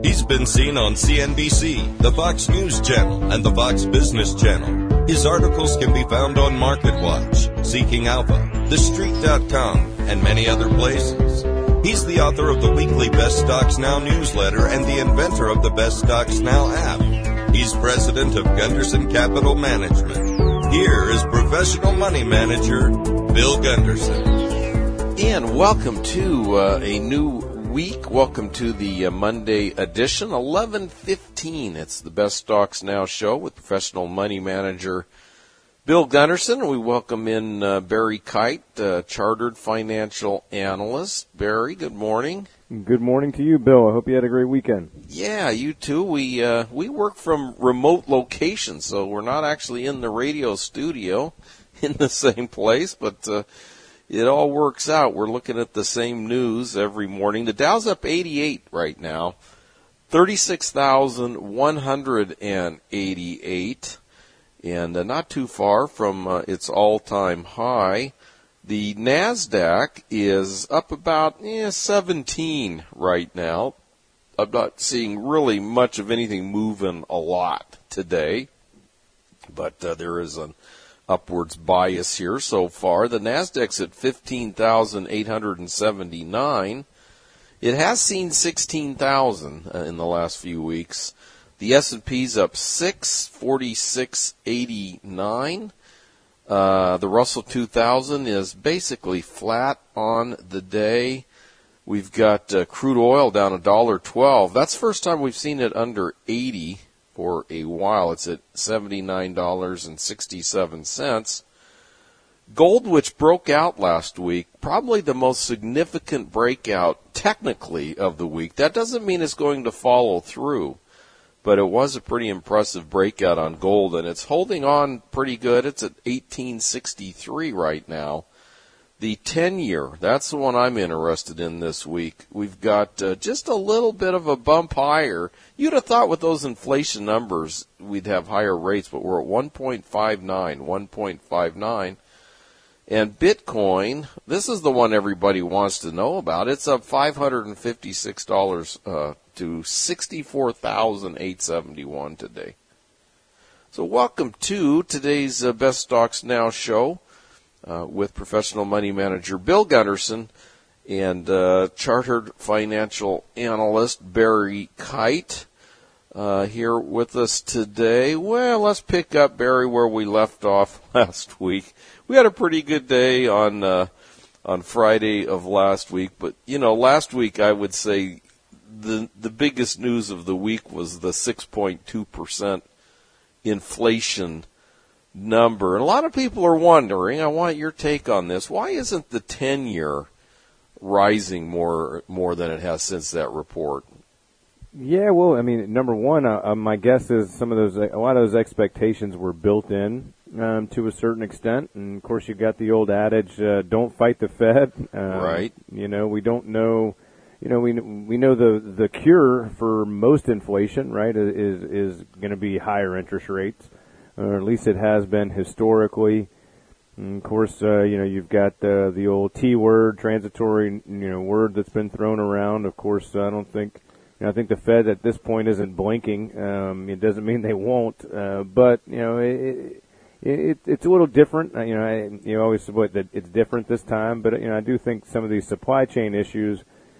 He's been seen on CNBC, the Fox News Channel, and the Fox Business Channel. His articles can be found on MarketWatch, Seeking Alpha, TheStreet.com, and many other places. He's the author of the weekly Best Stocks Now newsletter and the inventor of the Best Stocks Now app. He's president of Gunderson Capital Management. Here is professional money manager, Bill Gunderson. And welcome to a new week. Welcome to the Monday edition, 11:15. It's the Best Stocks Now show with professional money manager Bill Gunderson. We welcome in Barry Kite, chartered financial analyst. Barry, good morning. Good morning to you, Bill. I hope you had a great weekend. Yeah, you too. We work from remote locations, so we're not actually in the radio studio in the same place, but it all works out. We're looking at the same news every morning. The Dow's up 88 right now, 36,188, and not too far from its all-time high. The NASDAQ is up about 17 right now. I'm not seeing really much of anything moving a lot today, but there is an upwards bias here so far. The NASDAQ's at 15,879. It has seen 16,000 in the last few weeks. The S&P's up 6, 46.89. The Russell 2000 is basically flat on the day. We've got crude oil down $1.12. That's the first time we've seen it under 80 for a while. It's at $79.67. Gold, which broke out last week, probably the most significant breakout technically of the week. That doesn't mean it's going to follow through, but it was a pretty impressive breakout on gold, and it's holding on pretty good. It's at 1863 right now. The 10-year, that's the one I'm interested in this week. We've got just a little bit of a bump higher. You'd have thought with those inflation numbers we'd have higher rates, but we're at 1.59. And Bitcoin, this is the one everybody wants to know about. It's up $556 to $64,871 today. So welcome to today's Best Stocks Now show with professional money manager Bill Gunderson and chartered financial analyst Barry Kite here with us today. Well, let's pick up, Barry, where we left off last week. We had a pretty good day on Friday of last week, but last week I would say the biggest news of the week was the 6.2% inflation number. And a lot of people are wondering, I want your take on this, why isn't the 10-year rising more than it has since that report? Yeah, well, I mean, number one, my guess is a lot of those expectations were built in to a certain extent, and of course you've got the old adage, don't fight the Fed. Right. We don't know. We know the cure for most inflation, right, is going to be higher interest rates, or at least it has been historically. And of course, you've got the old T word, transitory, word that's been thrown around. Of course, I think the Fed at this point isn't blinking. It doesn't mean they won't, but it's a little different. You always say that it's different this time, but I do think some of these supply chain issues,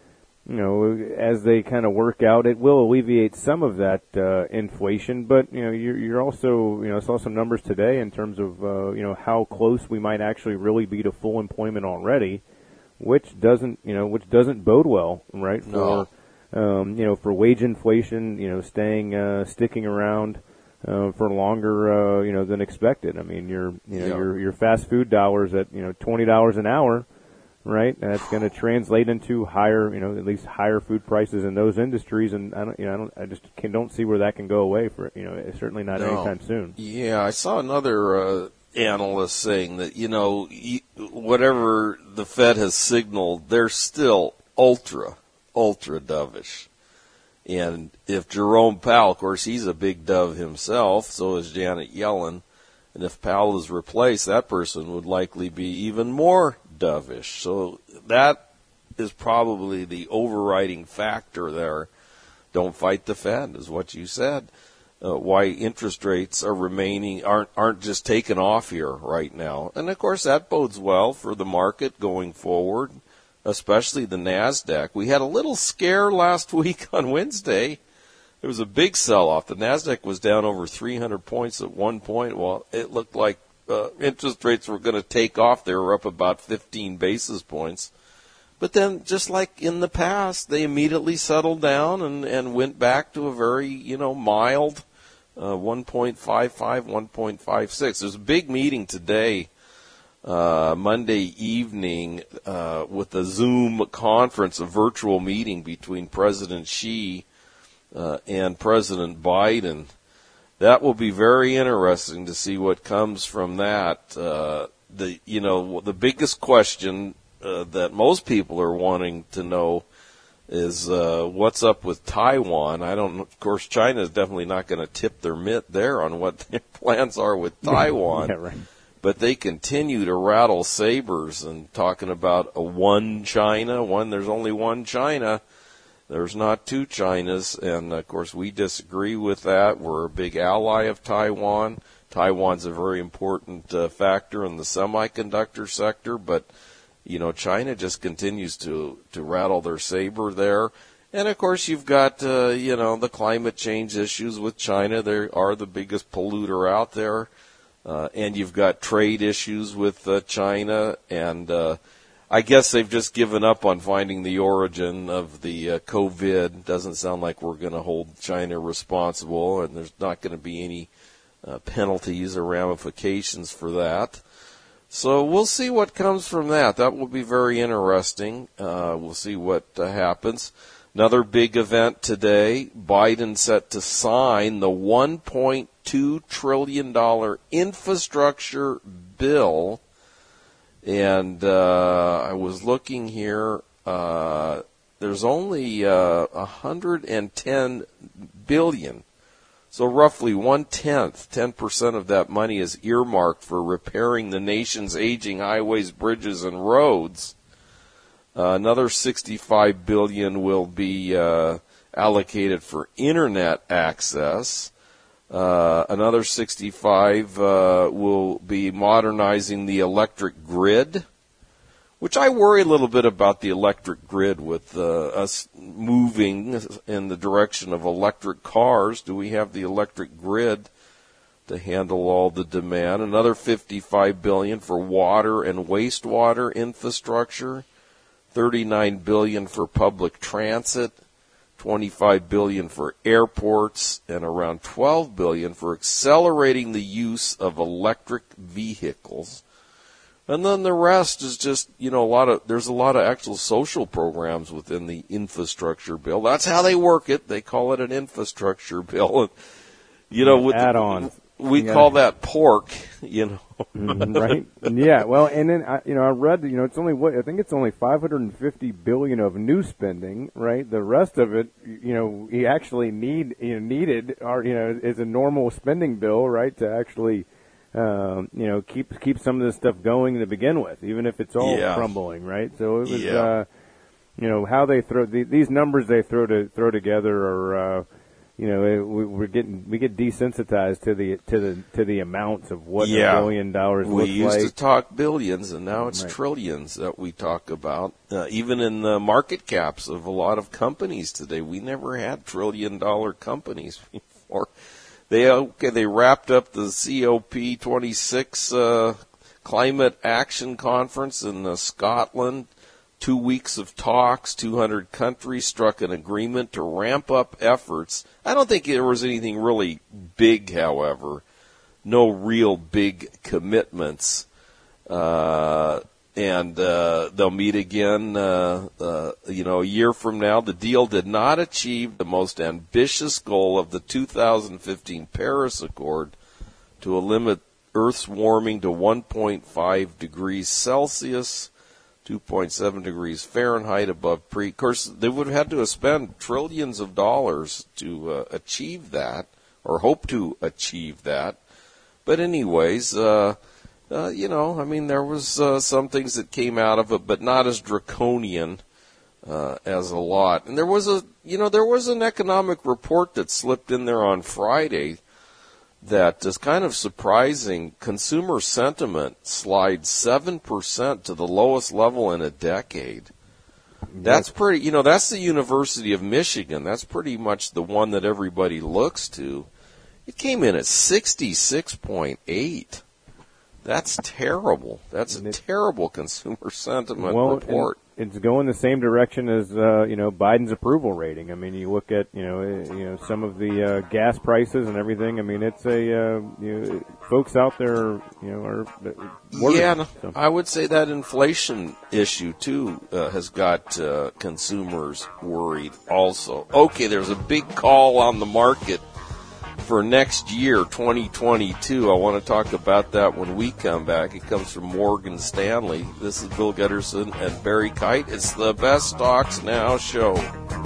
as they kind of work out, it will alleviate some of that inflation. But you're also saw some numbers today in terms of how close we might actually really be to full employment already, which doesn't bode well, right? No. For wage inflation, sticking around for longer, than expected. I mean, your fast food dollars at $20 an hour, right? That's going to translate into higher, at least higher food prices in those industries, and I don't see where that can go away for certainly not anytime soon. Yeah, I saw another analyst saying that whatever the Fed has signaled, they're still ultra dovish. And if Jerome Powell, of course, he's a big dove himself, so is Janet Yellen, and if Powell is replaced, that person would likely be even more dovish. So that is probably the overriding factor there don't fight the Fed, is what you said. Why interest rates aren't just taking off here right now. And of course that bodes well for the market going forward, especially the NASDAQ. We had a little scare last week on Wednesday. There was a big sell-off. The NASDAQ was down over 300 points at one point. Well, it looked like interest rates were going to take off. They were up about 15 basis points. But then, just like in the past, they immediately settled down and went back to a very, mild 1.55, 1.56. There's a big meeting today, Monday evening, with a Zoom conference, a virtual meeting between President Xi and President Biden. That will be very interesting to see what comes from that. The biggest question that most people are wanting to know is what's up with Taiwan. Of course, China is definitely not going to tip their mitt there on what their plans are with Taiwan. Yeah, right. But they continue to rattle sabers and talking about a one China. There's only one China. There's not two Chinas, and of course we disagree with that. We're a big ally of Taiwan. Taiwan's a very important factor in the semiconductor sector, but China just continues to rattle their saber there. And of course you've got the climate change issues with China. They are the biggest polluter out there, and you've got trade issues with China, and I guess they've just given up on finding the origin of the COVID. Doesn't sound like we're going to hold China responsible, and there's not going to be any penalties or ramifications for that. So we'll see what comes from that. That will be very interesting. We'll see what happens. Another big event today, Biden set to sign the $1.2 trillion infrastructure bill. And I was looking here, there's only $110 billion. So roughly 1/10, 10% of that money is earmarked for repairing the nation's aging highways, bridges, and roads. Another $65 billion will be allocated for internet access. Another 65 will be modernizing the electric grid, which I worry a little bit about the electric grid with us moving in the direction of electric cars. Do we have the electric grid to handle all the demand? Another $55 billion for water and wastewater infrastructure, $39 billion for public transit, $25 billion for airports, and around $12 billion for accelerating the use of electric vehicles. And then the rest is just, there's a lot of actual social programs within the infrastructure bill. That's how they work it. They call it an infrastructure bill. And, with add-ons. We call that pork, Right? Yeah. Well, and then I read it's only I think it's only $550 billion of new spending, right? The rest of it, he actually needed is a normal spending bill, right? To actually, keep some of this stuff going to begin with, even if it's all crumbling, right? So it was, how they throw these numbers they throw together are. We get desensitized to the amounts of what $1 billion looks like. We used to talk billions, and now it's trillions that we talk about. Even in the market caps of a lot of companies today, we never had $1 trillion companies before. They wrapped up the COP26 Climate Action Conference in Scotland. 2 weeks of talks, 200 countries struck an agreement to ramp up efforts. I don't think there was anything really big, however. No real big commitments. And they'll meet again, a year from now. The deal did not achieve the most ambitious goal of the 2015 Paris Accord to limit Earth's warming to 1.5 degrees Celsius, 2.7 degrees Fahrenheit above Of course, they would have had to have spent trillions of dollars to achieve that, or hope to achieve that. But anyways, there was some things that came out of it, but not as draconian as a lot. And there was an economic report that slipped in there on Friday that is kind of surprising. Consumer sentiment slides 7% to the lowest level in a decade. That's pretty, that's the University of Michigan. That's pretty much the one that everybody looks to. It came in at 66.8. That's terrible. That's a terrible consumer sentiment report. It's going the same direction as Biden's approval rating. I mean, you look at some of the gas prices and everything. I mean, it's folks out there are worried. Yeah, so. I would say that inflation issue too has got consumers worried also. Okay, there's a big call on the market for next year, 2022. I want to talk about that when we come back. It comes from Morgan Stanley. This is Bill Gutterson and Barry Kite. It's the Best Stocks Now show.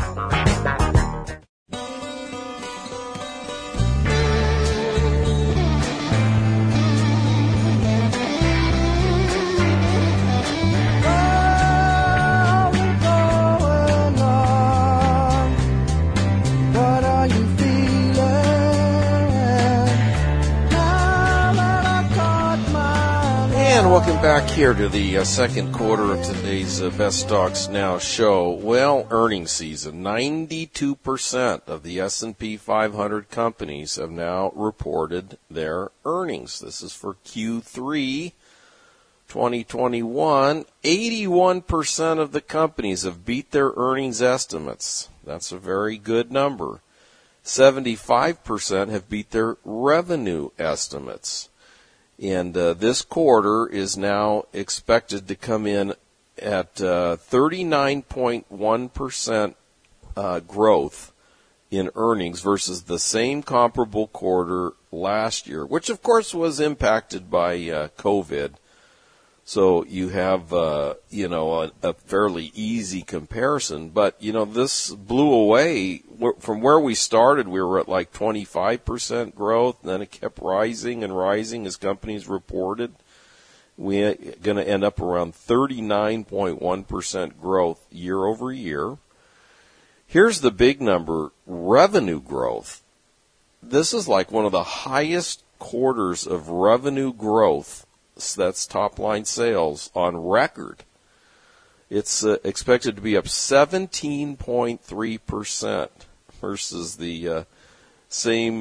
Welcome back here to the second quarter of today's Best Stocks Now show. Well, earnings season. 92% of the S&P 500 companies have now reported their earnings. This is for Q3 2021. 81% of the companies have beat their earnings estimates. That's a very good number. 75% have beat their revenue estimates. And this quarter is now expected to come in at 39.1% growth in earnings versus the same comparable quarter last year, which of course was impacted by COVID. So you have, a fairly easy comparison. But, this blew away. From where we started, we were at like 25% growth. And then it kept rising and rising as companies reported. We're going to end up around 39.1% growth year over year. Here's the big number, revenue growth. This is like one of the highest quarters of revenue growth. That's top line sales on record. It's expected to be up 17.3% versus the same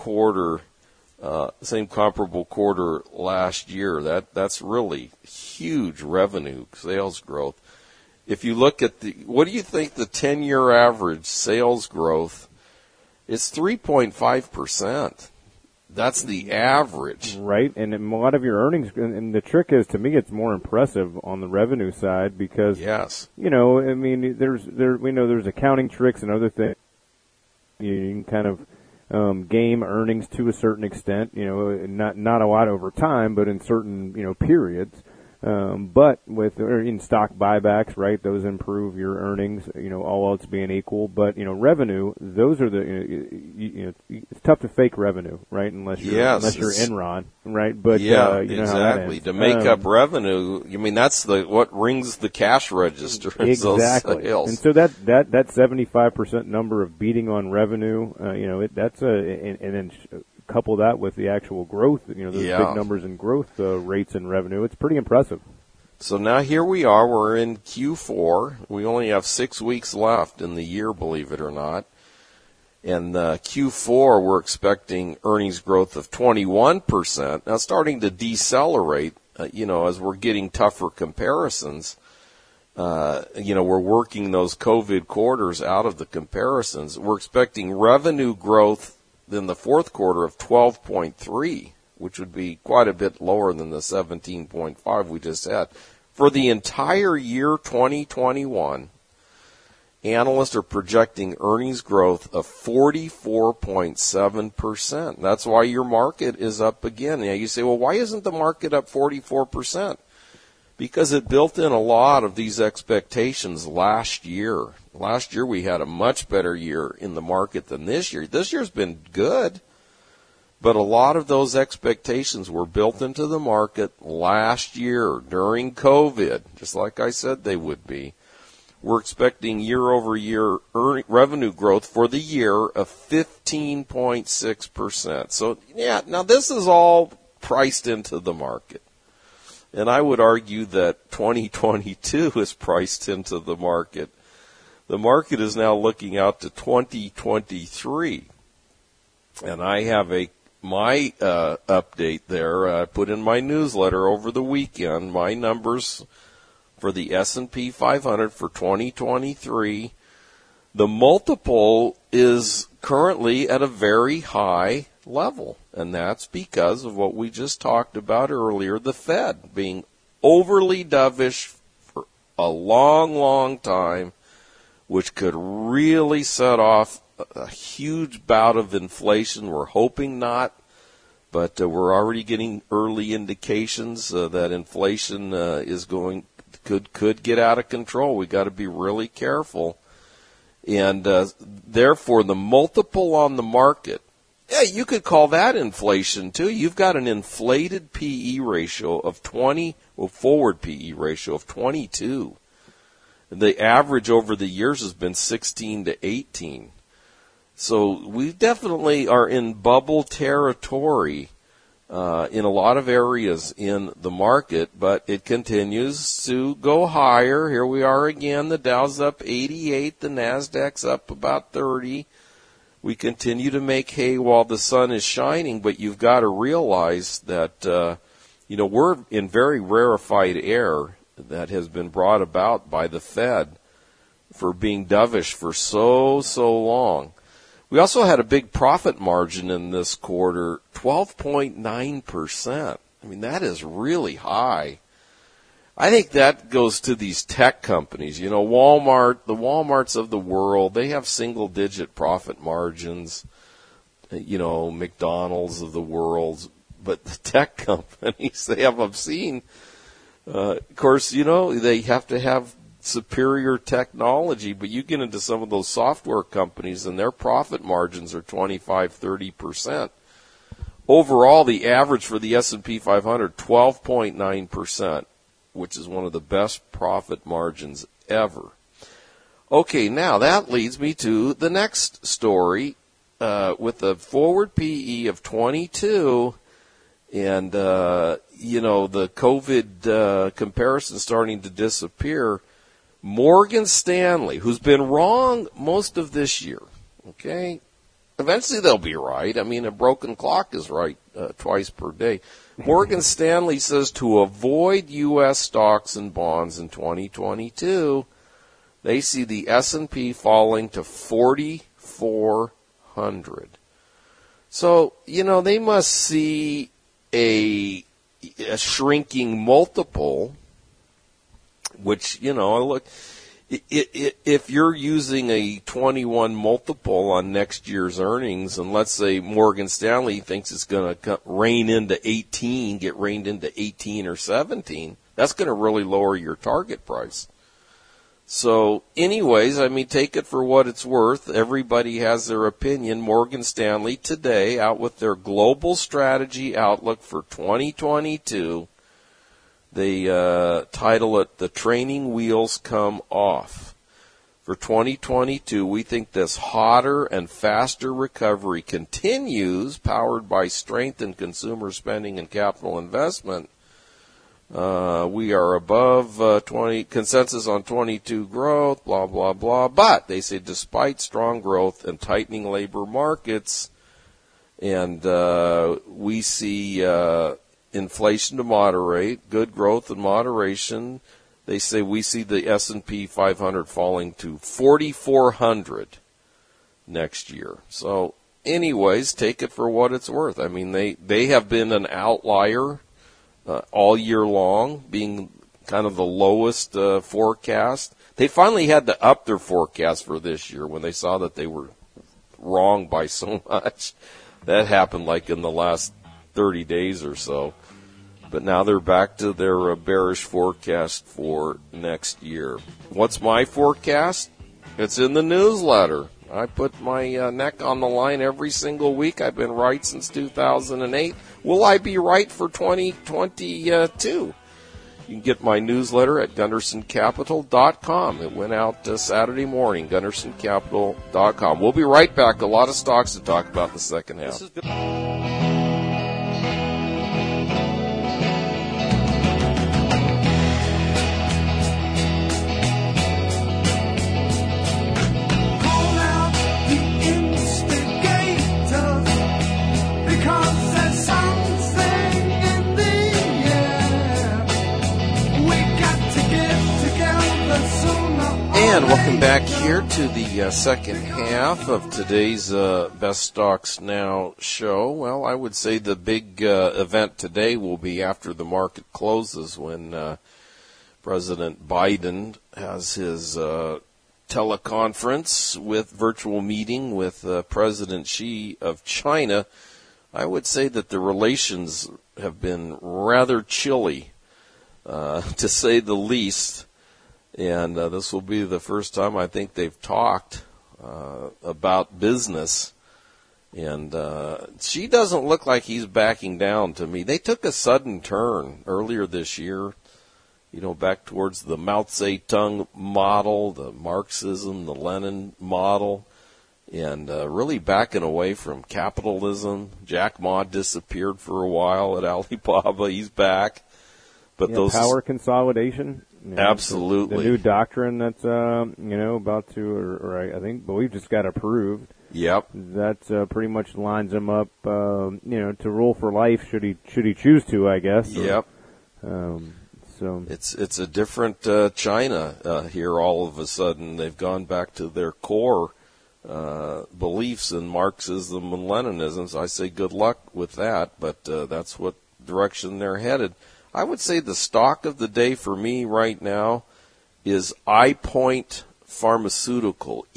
comparable quarter last year. That's really huge revenue sales growth. If you look at what do you think the 10-year average sales growth? It's 3.5%. That's the average. Right, and a lot of your earnings, and the trick is, to me, it's more impressive on the revenue side because, yes, we know there's accounting tricks and other things. You can kind of game earnings to a certain extent, not a lot over time, but in certain, periods. But in stock buybacks, right, those improve your earnings, all else being equal. But, revenue, those are it's tough to fake revenue, right, unless you're Enron, right? But, exactly. To make up revenue, that's what rings the cash register. Exactly. Those sales. And so that 75% number of beating on revenue, and then couple that with the actual growth, those big numbers in growth rates and revenue, it's pretty impressive. So now here we are, we're in Q4. We only have 6 weeks left in the year, believe it or not. And Q4, we're expecting earnings growth of 21%. Now starting to decelerate, as we're getting tougher comparisons. We're working those COVID quarters out of the comparisons. We're expecting revenue growth in the fourth quarter of 12.3, which would be quite a bit lower than the 17.5 we just had. For the entire year 2021, analysts are projecting earnings growth of 44.7%. That's why your market is up again. Now you say, well, why isn't the market up 44%? Because it built in a lot of these expectations last year. Last year we had a much better year in the market than this year. This year's been good, but a lot of those expectations were built into the market last year during COVID, just like I said they would be. we're expecting year-over-year revenue growth for the year of 15.6%. So, yeah, now this is all priced into the market. And I would argue that 2022 is priced into the market. The market is now looking out to 2023. And I have my update there. I put in my newsletter over the weekend, my numbers for the S&P 500 for 2023. The multiple is currently at a very high level, and that's because of what we just talked about earlier, the Fed being overly dovish for a long, long time, which could really set off a huge bout of inflation. We're hoping not, but we're already getting early indications that inflation could get out of control. We got to be really careful, and therefore the multiple on the market. Yeah, you could call that inflation too. You've got an inflated PE ratio of 20, forward PE ratio of 22. The average over the years has been 16 to 18. So we definitely are in bubble territory in a lot of areas in the market, but it continues to go higher. Here we are again. The Dow's up 88. The Nasdaq's up about 30. We continue to make hay while the sun is shining, but you've got to realize that, we're in very rarefied air that has been brought about by the Fed for being dovish for so long. We also had a big profit margin in this quarter, 12.9%. I mean, that is really high. I think that goes to these tech companies. Walmart, the Walmarts of the world, they have single-digit profit margins. McDonald's of the world. But the tech companies, they have obscene. Of course, they have to have superior technology, but you get into some of those software companies and their profit margins are 25-30%. Overall, the average for the S&P 500, 12.9%. Which is one of the best profit margins ever. Okay, now that leads me to the next story with a forward PE of 22 and, the COVID comparison starting to disappear. Morgan Stanley, who's been wrong most of this year, okay? Eventually they'll be right. I mean, a broken clock is right twice per day. Morgan Stanley says to avoid U.S. stocks and bonds in 2022, they see the S&P falling to 4,400. So, they must see a shrinking multiple, which, look, if you're using a 21 multiple on next year's earnings, and let's say Morgan Stanley thinks it's going to get reined into 18 or 17, that's going to really lower your target price. So anyways, take it for what it's worth. Everybody has their opinion. Morgan Stanley today out with their global strategy outlook for 2022. They title it, "The Training Wheels Come Off." For 2022, we think this hotter and faster recovery continues, powered by strength in consumer spending and capital investment. We are above 20 consensus on 22 growth, blah, blah, blah. But they say despite strong growth and tightening labor markets, and we see inflation to moderate, good growth and moderation. They say we see the S&P 500 falling to 4,400 next year. So anyways, take it for what it's worth. They have been an outlier all year long, being kind of the lowest forecast. They finally had to up their forecast for this year when they saw that they were wrong by so much. That happened like in the last 30 days or so. But now they're back to their bearish forecast for next year. What's my forecast? It's in the newsletter. I put my neck on the line every single week. I've been right since 2008. Will I be right for 2022? You can get my newsletter at GundersonCapital.com. It went out Saturday morning, GundersonCapital.com. We'll be right back. A lot of stocks to talk about in the second half. And welcome back here to the second half of today's Best Stocks Now show. Well, I would say the big event today will be after the market closes when President Biden has his teleconference with virtual meeting with President Xi of China. I would say that the relations have been rather chilly, to say the least. And this will be the first time I think they've talked about business. And Xi doesn't look like he's backing down to me. They took a sudden turn earlier this year, back towards the Mao Zedong model, the Marxism, the Lenin model, and really backing away from capitalism. Jack Ma disappeared for a while at Alibaba. He's back. But those power consolidation. Absolutely. The new doctrine that's, about to, or I believe just got approved. Yep. That pretty much lines him up, to rule for life should he choose to, I guess. Yep. So it's a different China here all of a sudden. They've gone back to their core beliefs in Marxism and Leninism. So I say good luck with that, but that's what direction they're headed. I would say the stock of the day for me right now is EyePoint Pharmaceutical,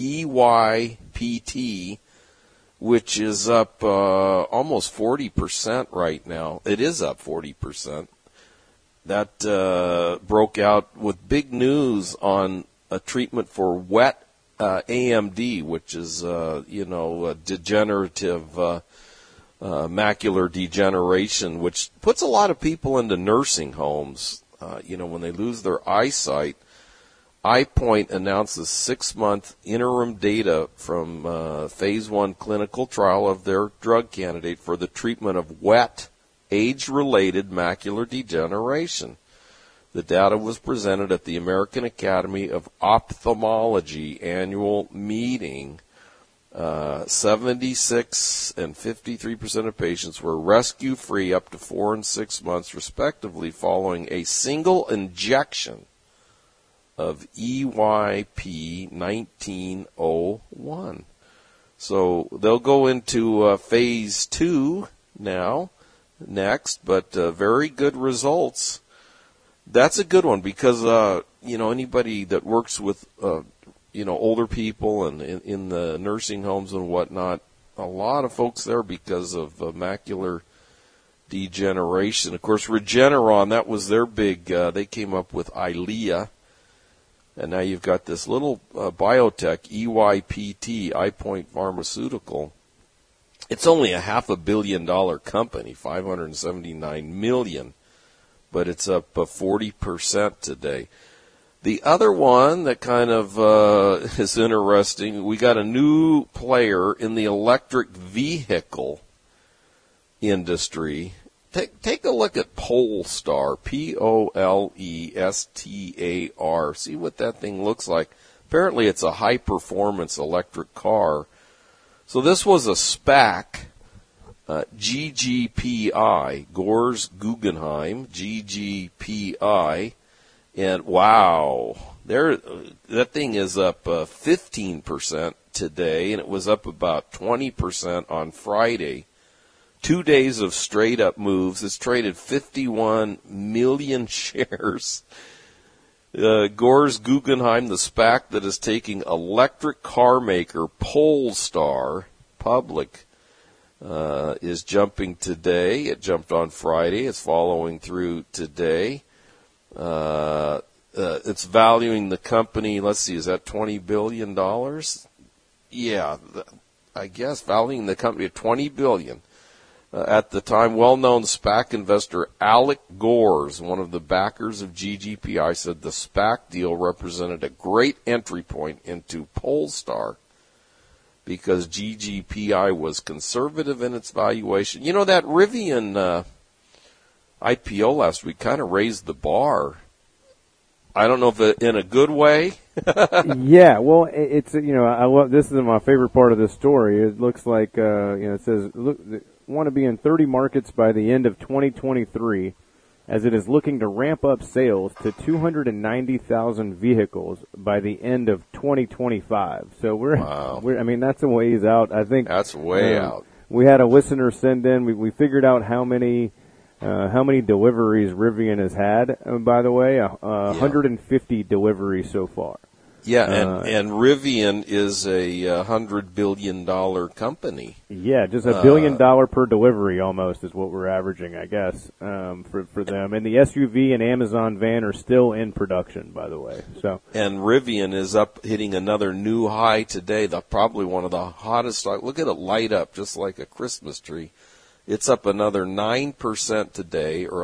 EYPT, which is up almost 40% right now. It is up 40%. That broke out with big news on a treatment for wet AMD, which is, a degenerative macular degeneration, which puts a lot of people into nursing homes. When they lose their eyesight, EyePoint announces 6-month interim data from phase 1 clinical trial of their drug candidate for the treatment of wet, age-related macular degeneration. The data was presented at the American Academy of Ophthalmology annual meeting. 76 and 53% of patients were rescue-free up to 4 and 6 months, respectively, following a single injection of EYP-1901. So they'll go into phase 2 next, but very good results. That's a good one because, anybody that works with older people and in the nursing homes and whatnot, a lot of folks there because of macular degeneration. Of course, Regeneron, that was their big, they came up with EYLEA. And now you've got this little biotech, EYPT, EyePoint Pharmaceutical. It's only a $500 million company, $579 million, but it's up 40% today. The other one that kind of is interesting, we got a new player in the electric vehicle industry. Take a look at Polestar, Polestar. See what that thing looks like. Apparently it's a high-performance electric car. So this was a SPAC, GGPI, Gores Guggenheim, GGPI. And wow, that thing is up 15% today, and it was up about 20% on Friday. 2 days of straight up moves. It's traded 51 million shares. Gores Guggenheim, the SPAC that is taking electric car maker Polestar public, is jumping today. It jumped on Friday. It's following through today. It's valuing the company, let's see, is that $20 billion? Yeah, I guess valuing the company at $20 billion. At the time, well-known SPAC investor Alec Gores, one of the backers of GGPI, said the SPAC deal represented a great entry point into Polestar because GGPI was conservative in its valuation. You know, that Rivian IPO last week kind of raised the bar. I don't know if in a good way. Yeah, well, it's, you know, I love, this is my favorite part of this story. It looks like, you know, it says, look, want to be in 30 markets by the end of 2023, as it is looking to ramp up sales to 290,000 vehicles by the end of 2025. So we're I mean, that's a ways out. I think that's way out. We had a listener send in. We figured out how many deliveries Rivian has had. By the way, 150 deliveries so far. Yeah, and Rivian is a $100 billion company. Yeah, just $1 billion per delivery almost is what we're averaging, I guess, for them. And the SUV and Amazon van are still in production, by the way. So, and Rivian is up hitting another new high today. Probably one of the hottest. Look at it light up just like a Christmas tree. It's up another 9% today, or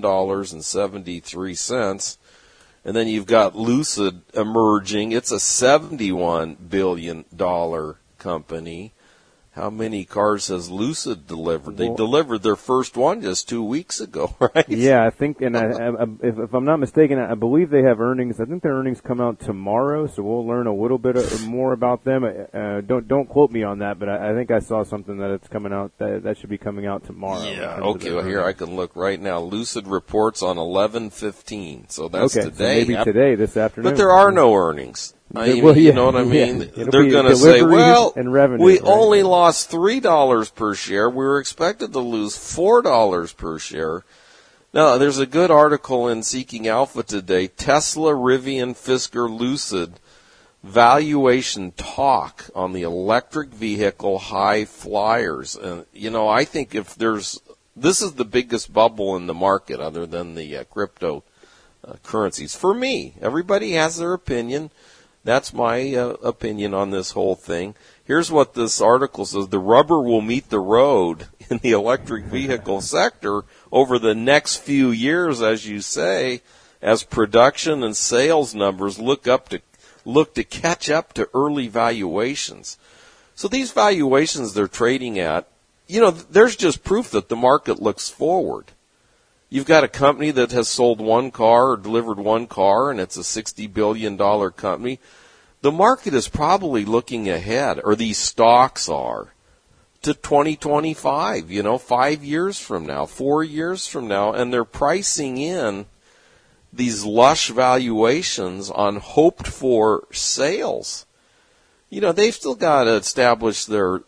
$11.73. And then you've got Lucid emerging. It's a $71 billion company. How many cars has Lucid delivered? They delivered their first one just 2 weeks ago, right? Yeah, I think, and if I'm not mistaken, I believe they have earnings. I think their earnings come out tomorrow, so we'll learn a little bit more about them. Don't quote me on that, but I think I saw something that it's coming out, that should be coming out tomorrow. Yeah, okay, well, here I can look right now. Lucid reports on 11/15, so that's today. So maybe today, this afternoon. But there are no earnings. You know what I mean? Yeah. They're going to say, well, revenue, we only lost $3 per share. We were expected to lose $4 per share. Now, there's a good article in Seeking Alpha today, Tesla, Rivian, Fisker, Lucid, valuation talk on the electric vehicle high flyers. And, you know, I think this is the biggest bubble in the market other than the crypto currencies. For me, everybody has their opinion. That's my opinion on this whole thing. Here's what this article says. The rubber will meet the road in the electric vehicle sector over the next few years, as you say, as production and sales numbers look to catch up to early valuations. So these valuations they're trading at, you know, there's just proof that the market looks forward. You've got a company that has sold one car or delivered one car, and it's a $60 billion company. The market is probably looking ahead, or these stocks are, to 2025, 5 years from now, 4 years from now, and they're pricing in these lush valuations on hoped-for sales. You know, they've still got to establish their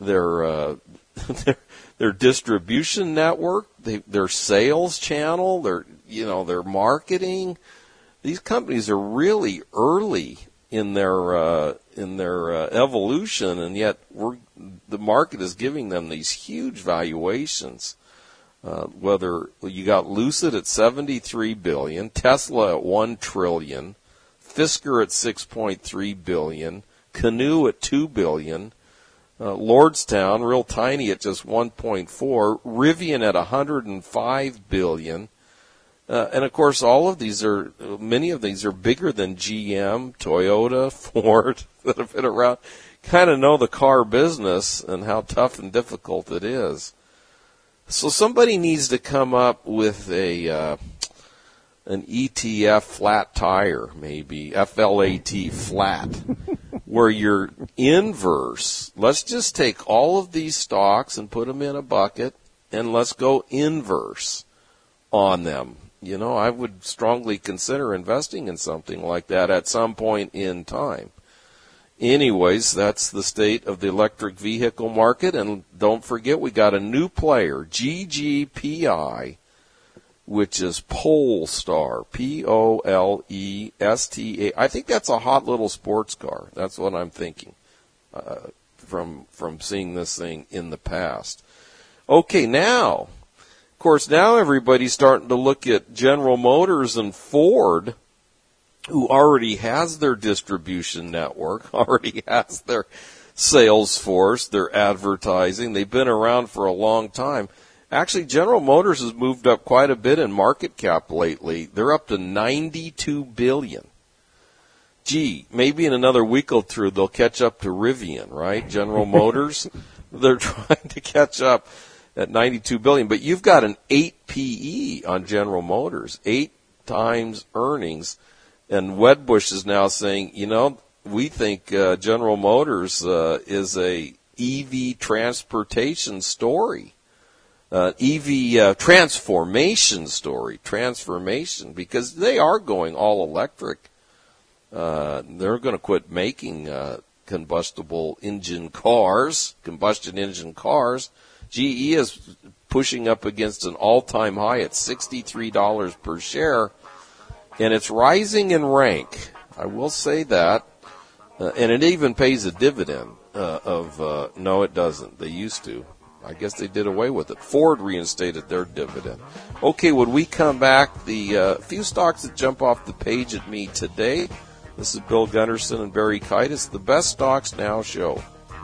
distribution network, their sales channel, their marketing. These companies are really early in their evolution, and yet the market is giving them these huge valuations. Whether you got Lucid at $73 billion, Tesla at $1 trillion, Fisker at $6.3 billion, Canoo at $2 billion. Lordstown, real tiny at just 1.4, Rivian at $105 billion. And of course, many of these are bigger than GM, Toyota, Ford that have been around, kind of know the car business and how tough and difficult it is. So somebody needs to come up with an ETF flat tire, maybe, FLAT, flat, where you're inverse. Let's just take all of these stocks and put them in a bucket, and let's go inverse on them. You know, I would strongly consider investing in something like that at some point in time. Anyways, that's the state of the electric vehicle market, and don't forget we got a new player, GGPI, which is Polestar, Polesta. I think that's a hot little sports car. That's what I'm thinking from seeing this thing in the past. Okay, now, of course, now everybody's starting to look at General Motors and Ford, who already has their distribution network, already has their sales force, their advertising. They've been around for a long time. Actually, General Motors has moved up quite a bit in market cap lately. They're up to $92 billion. Gee, maybe in another week or two they'll catch up to Rivian, right? General Motors, they're trying to catch up at $92 billion. But you've got an 8 PE on General Motors, 8 times earnings. And Wedbush is now saying, we think General Motors is a EV transportation story. EV transformation story, because they are going all electric. They're going to quit making combustion engine cars. GE is pushing up against an all-time high at $63 per share, and it's rising in rank. I will say that. And it even pays a dividend no, it doesn't. They used to. I guess they did away with it. Ford reinstated their dividend. Okay, when we come back, the few stocks that jump off the page at me today. This is Bill Gunderson and Barry Kitis, the Best Stocks Now show.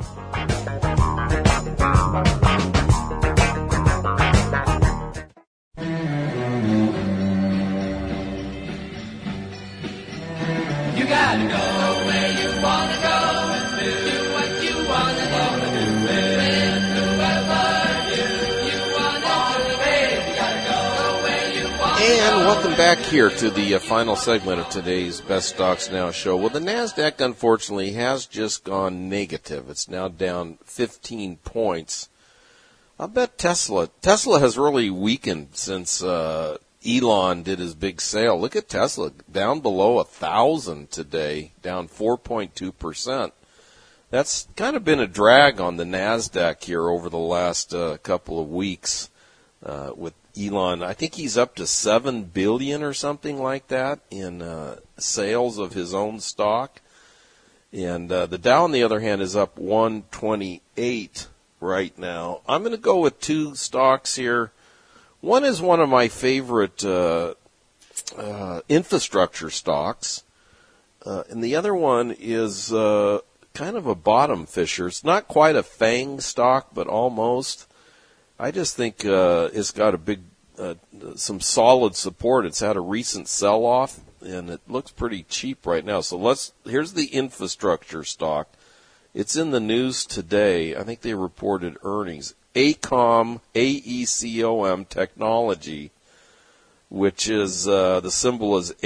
You gotta go where you wanna go and do what you wanna do and do whatever you wanna do, baby. You gotta go where you wanna go. And welcome back here to the final segment of today's Best Stocks Now show. Well, the NASDAQ, unfortunately, has just gone negative. It's now down 15 points. I bet Tesla has really weakened since Elon did his big sale. Look at Tesla, down below 1,000 today, down 4.2%. That's kind of been a drag on the NASDAQ here over the last couple of weeks with Elon. I think he's up to $7 billion or something like that in sales of his own stock. And the Dow, on the other hand, is up 128 right now. I'm going to go with two stocks here. One is one of my favorite infrastructure stocks, and the other one is kind of a bottom fisher. It's not quite a FANG stock, but almost. I just think it's got a big, some solid support. It's had a recent sell-off, and it looks pretty cheap right now. So here's the infrastructure stock. It's in the news today. I think they reported earnings. AECOM, AECOM Technology, which is the symbol is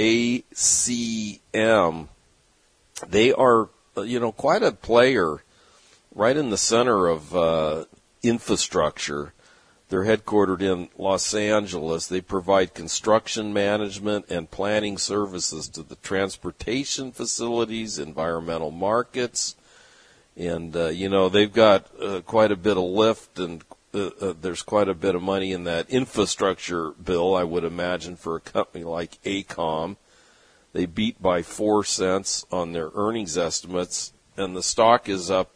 ACM. They are, quite a player right in the center of infrastructure. They're headquartered in Los Angeles. They provide construction management and planning services to the transportation facilities, environmental markets. And, they've got quite a bit of lift, and there's quite a bit of money in that infrastructure bill, I would imagine, for a company like AECOM. They beat by 4 cents on their earnings estimates, and the stock is up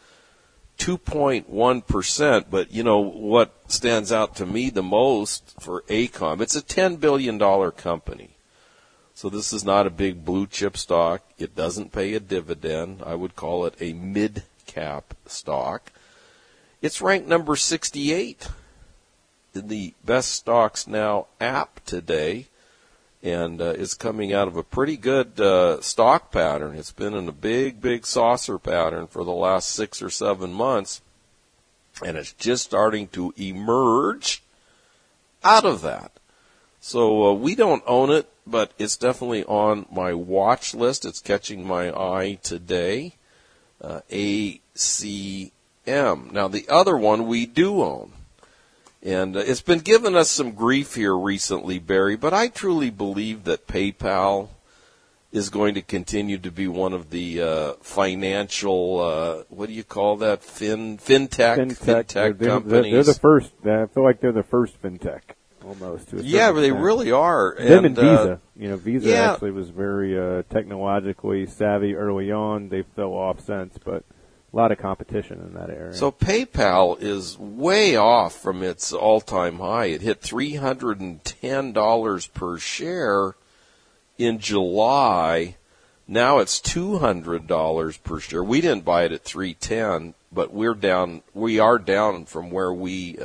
2.1%. But, what stands out to me the most for AECOM, it's a $10 billion company. So this is not a big blue chip stock. It doesn't pay a dividend. I would call it a mid-cap stock. It's ranked number 68 in the Best Stocks Now app today, and it's coming out of a pretty good stock pattern. It's been in a big saucer pattern for the last 6 or 7 months, and it's just starting to emerge out of that. So we don't own it, but it's definitely on my watch list. It's catching my eye today. ACM. Now, the other one we do own. And it's been giving us some grief here recently, Barry, but I truly believe that PayPal is going to continue to be one of the financial, what do you call that, fintech companies. They're the first. I feel like they're the first fintech. Almost. Yeah, they really are. Them and Visa. Visa actually was very technologically savvy early on. They fell off since, but a lot of competition in that area. So PayPal is way off from its all-time high. It hit $310 per share in July. Now it's $200 per share. We didn't buy it at $310, but we are down from where we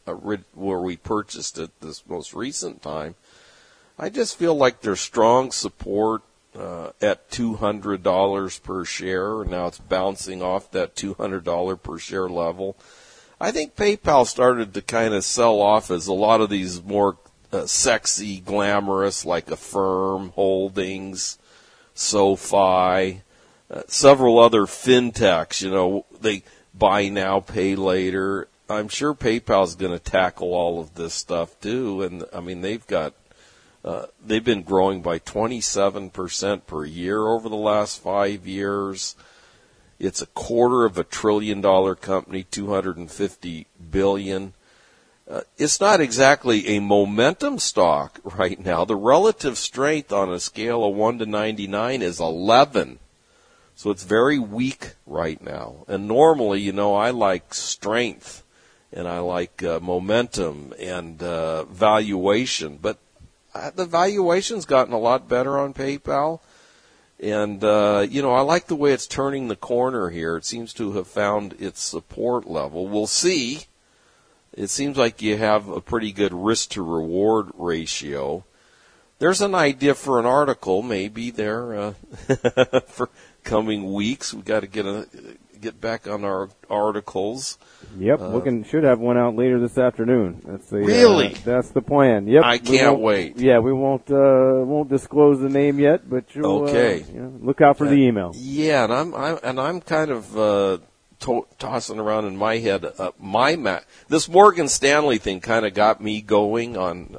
where we purchased it this most recent time, I just feel like there's strong support at $200 per share. Now it's bouncing off that $200 per share level. I think PayPal started to kind of sell off as a lot of these more sexy, glamorous, like Affirm Holdings, SoFi, several other fintechs, they buy now, pay later. I'm sure PayPal's going to tackle all of this stuff too. And I mean, they've been growing by 27% per year over the last 5 years. It's a $250 billion company, $250 billion. It's not exactly a momentum stock right now. The relative strength on a scale of 1 to 99 is 11. So it's very weak right now. And normally, I like strength and I like momentum and valuation. But the valuation's gotten a lot better on PayPal. And, I like the way it's turning the corner here. It seems to have found its support level. We'll see. It seems like you have a pretty good risk-to-reward ratio. There's an idea for an article maybe there for coming weeks. We've got to get back on our articles. Yep, should have one out later this afternoon. Really? That's the plan. Yep, I can't wait. Yeah, we won't disclose the name yet, but you'll look out for the email. Yeah, and I'm kind of tossing around in my head this Morgan Stanley thing kind of got me going on.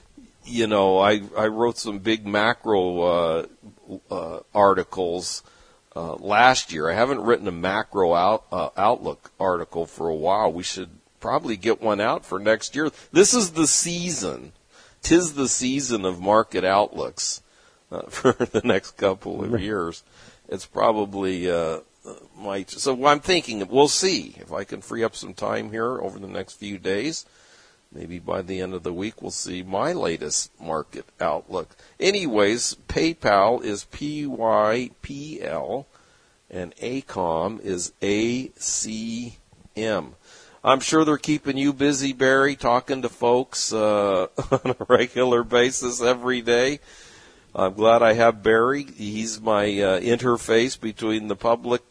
I wrote some big macro articles last year. I haven't written a macro outlook article for a while. We should probably get one out for next year. This is the season. 'Tis the season of market outlooks for the next couple of years. It's probably so I'm thinking we'll see if I can free up some time here over the next few days. Maybe by the end of the week we'll see my latest market outlook. Anyways, PayPal is PYPL and ACOM is ACM. I'm sure they're keeping you busy, Barry, talking to folks on a regular basis every day. I'm glad I have Barry. He's my interface between the public.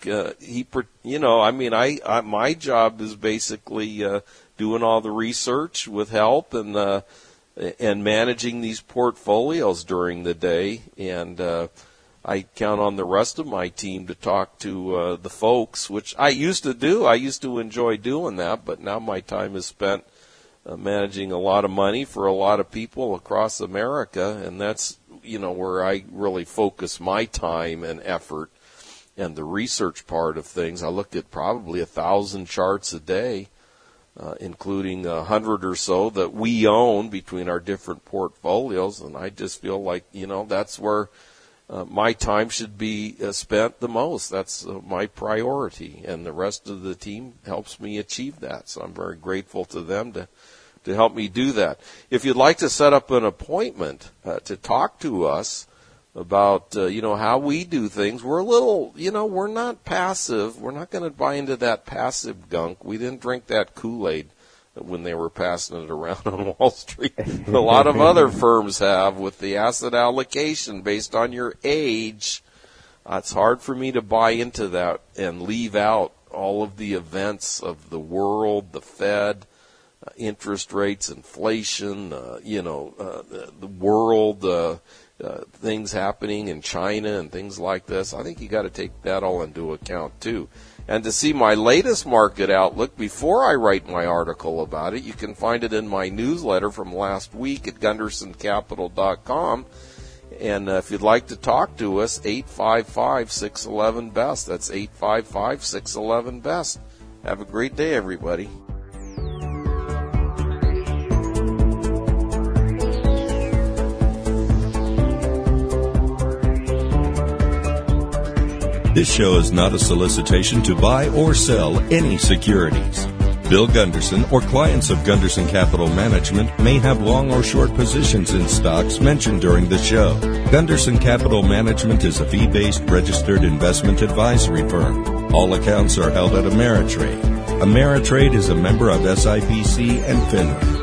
My job is basically doing all the research with help and managing these portfolios during the day. And I count on the rest of my team to talk to the folks, which I used to do. I used to enjoy doing that, but now my time is spent managing a lot of money for a lot of people across America, and that's where I really focus my time and effort and the research part of things. I look at probably 1,000 charts a day, including 100 or so that we own between our different portfolios, and I just feel like, that's where my time should be spent the most. That's my priority, and the rest of the team helps me achieve that, so I'm very grateful to them to help me do that. If you'd like to set up an appointment to talk to us about, how we do things, we're a little, we're not passive. We're not going to buy into that passive gunk. We didn't drink that Kool-Aid when they were passing it around on Wall Street. A lot of other firms have with the asset allocation based on your age. It's hard for me to buy into that and leave out all of the events of the world, the Fed, interest rates, inflation, the world, things happening in China and things like this. I think you got to take that all into account too. And to see my latest market outlook before I write my article about it, you can find it in my newsletter from last week at GundersonCapital.com. And if you'd like to talk to us, 855-611-BEST. That's 855-611-BEST. Have a great day, everybody. This show is not a solicitation to buy or sell any securities. Bill Gunderson or clients of Gunderson Capital Management may have long or short positions in stocks mentioned during the show. Gunderson Capital Management is a fee-based registered investment advisory firm. All accounts are held at Ameritrade. Ameritrade is a member of SIPC and FINRA.